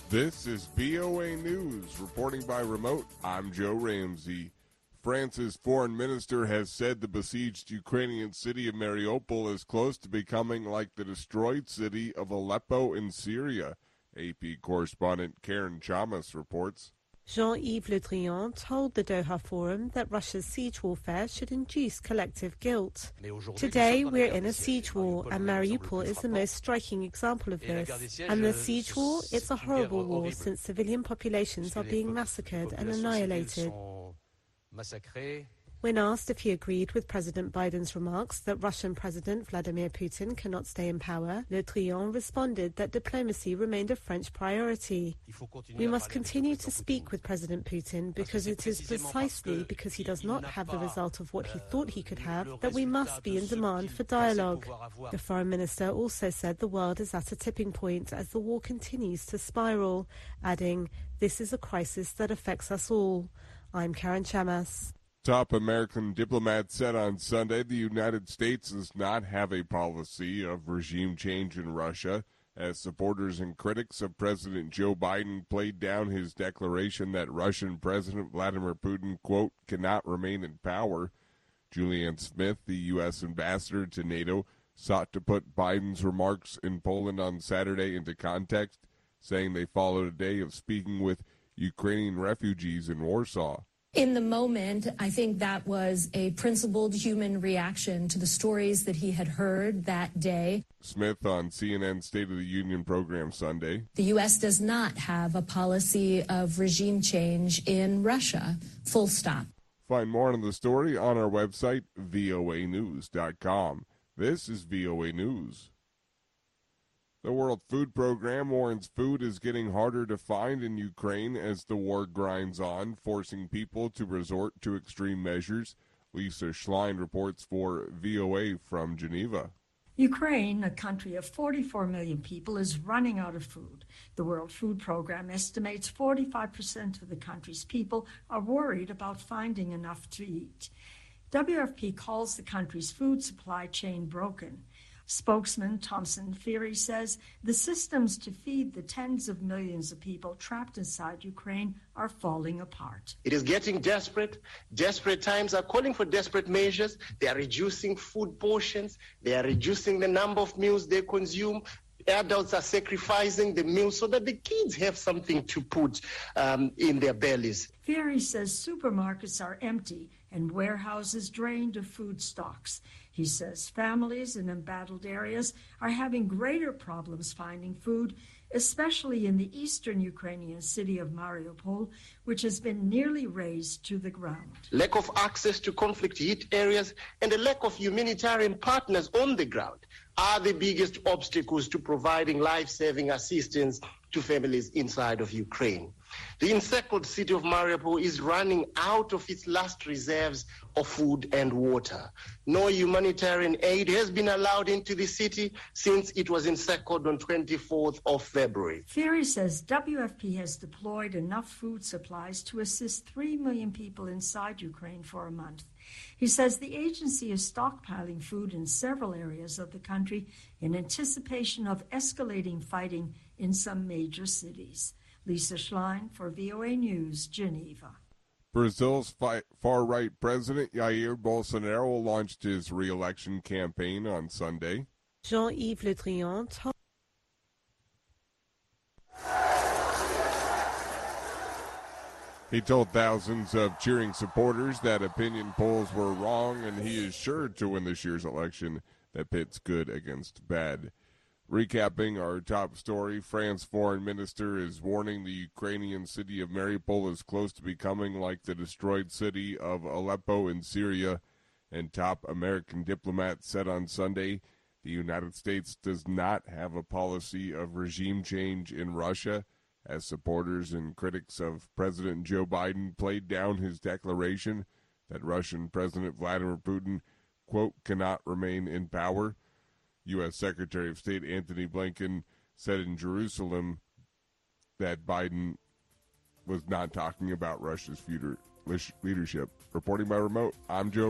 This is VOA News. Reporting by remote, I'm Joe Ramsey. France's foreign minister has said the besieged Ukrainian city of Mariupol is close to becoming like the destroyed city of Aleppo in Syria. AP correspondent Karen Chamas reports. Jean-Yves Le Drian told the Doha Forum that Russia's siege warfare should induce collective guilt. Today, we're in a siege war, and Mariupol is the most striking example of this. And the siege war, it's a horrible war since civilian populations are being massacred and annihilated. When asked if he agreed with President Biden's remarks that Russian President Vladimir Putin cannot stay in power, Le Drian responded that diplomacy remained a French priority. We must continue to speak with President Putin because it is precisely because he does not have the result of what he thought he could have that we must be in demand for dialogue. The foreign minister also said the world is at a tipping point as the war continues to spiral, adding, "This is a crisis that affects us all." I'm Karen Chamas. Top American diplomats said on Sunday the United States does not have a policy of regime change in Russia, as supporters and critics of President Joe Biden played down his declaration that Russian President Vladimir Putin, quote, cannot remain in power. Julianne Smith, the U.S. ambassador to NATO, sought to put Biden's remarks in Poland on Saturday into context, saying they followed a day of speaking with Ukrainian refugees in Warsaw. In the moment, I think that was a principled human reaction to the stories that he had heard that day. Smith on CNN's State of the Union program Sunday. The U.S. does not have a policy of regime change in Russia, full stop. Find more on the story on our website, voanews.com. This is VOA News. The World Food Program warns food is getting harder to find in Ukraine as the war grinds on, forcing people to resort to extreme measures. Lisa Schlein reports for VOA from Geneva. Ukraine, a country of 44 million people, is running out of food. The World Food Program estimates 45% of the country's people are worried about finding enough to eat. WFP calls the country's food supply chain broken. Spokesman Thompson Fury says the systems to feed the tens of millions of people trapped inside Ukraine are falling apart. It is getting desperate. Desperate times are calling for desperate measures. They are reducing food portions. They are reducing the number of meals they consume. Adults are sacrificing the meals so that the kids have something to put in their bellies. Fury says supermarkets are empty and warehouses drained of food stocks. He says families in embattled areas are having greater problems finding food, especially in the eastern Ukrainian city of Mariupol, which has been nearly razed to the ground. Lack of access to conflict-hit areas and a lack of humanitarian partners on the ground are the biggest obstacles to providing life-saving assistance to families inside of Ukraine. The encircled city of Mariupol is running out of its last reserves of food and water. No humanitarian aid has been allowed into the city since it was encircled on 24th of February. Fury says WFP has deployed enough food supplies to assist 3 million people inside Ukraine for a month. He says the agency is stockpiling food in several areas of the country in anticipation of escalating fighting in some major cities. Lisa Schlein for VOA News, Geneva. Brazil's far-right president Jair Bolsonaro launched his re-election campaign on Sunday. Jean-Yves Le Drian told He told thousands of cheering supporters that opinion polls were wrong, and he is sure to win this year's election that pits good against bad. Recapping our top story, France's foreign minister is warning the Ukrainian city of Mariupol is close to becoming like the destroyed city of Aleppo in Syria, and top American diplomats said on Sunday the United States does not have a policy of regime change in Russia, as supporters and critics of President Joe Biden played down his declaration that Russian President Vladimir Putin, quote, cannot remain in power. U.S. Secretary of State Antony Blinken said in Jerusalem that Biden was not talking about Russia's future leadership. Reporting by remote, I'm Joe